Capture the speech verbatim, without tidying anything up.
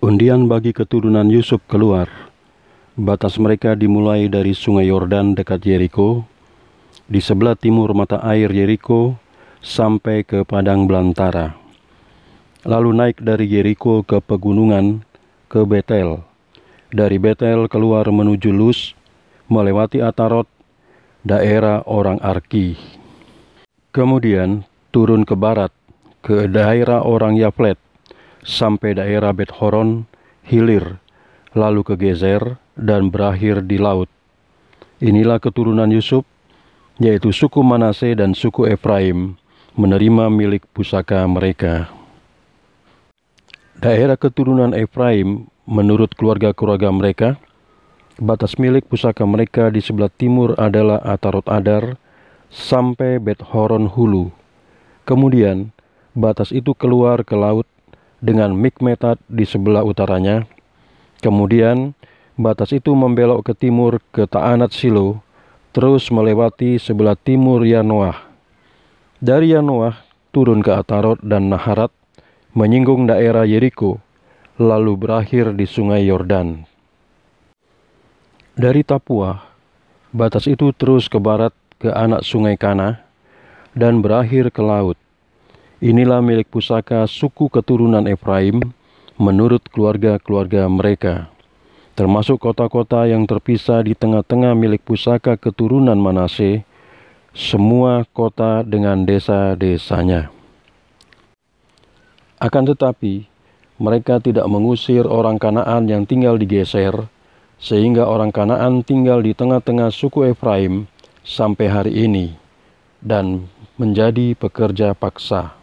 Undian bagi keturunan Yusuf keluar. Batas mereka dimulai dari sungai Yordan dekat Yeriko, di sebelah timur mata air Yeriko, sampai ke padang belantara. Lalu naik dari Yeriko ke pegunungan, ke Betel. Dari Betel keluar menuju Luz, melewati Atarot, daerah orang Arki. Kemudian turun ke barat, ke daerah orang Yaflet, sampai daerah Bet-Horon, Hilir, lalu ke Gezer, dan berakhir di laut. Inilah keturunan Yusuf, yaitu suku Manase dan suku Efraim, menerima milik pusaka mereka. Daerah keturunan Efraim menurut keluarga-keluarga mereka, batas milik pusaka mereka di sebelah timur adalah Atarot Adar sampai Bet-Horon Hulu. Kemudian batas itu keluar ke laut dengan Mikmetat di sebelah utaranya. Kemudian batas itu membelok ke timur ke Taanat Silo, terus melewati sebelah timur Yanoah. Dari Yanoah turun ke Atarot dan Naharat, menyinggung daerah Yeriko, lalu berakhir di sungai Yordan. Dari Tapua, batas itu terus ke barat ke anak sungai Kana, dan berakhir ke laut. Inilah milik pusaka suku keturunan Efraim menurut keluarga-keluarga mereka, termasuk kota-kota yang terpisah di tengah-tengah milik pusaka keturunan Manase, semua kota dengan desa-desanya. Akan tetapi, mereka tidak mengusir orang Kanaan yang tinggal di Geser, sehingga orang Kanaan tinggal di tengah-tengah suku Efraim sampai hari ini, dan menjadi pekerja paksa.